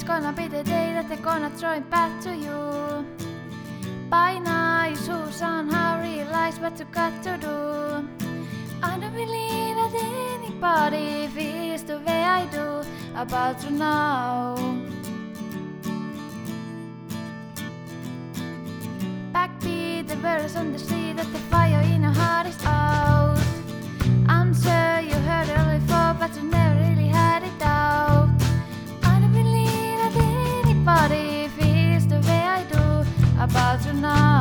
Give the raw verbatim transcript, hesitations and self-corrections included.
gonna be the day that they're gonna throw it back to you. By now you should somehow realize what you got to do. I don't believe that anybody feels the way I do about you now. Backbeat the words on the street that the fire in your heart is out. I'm sure you heard it all before, but you never really had it out. I don't believe that anybody feels the way I do about you now.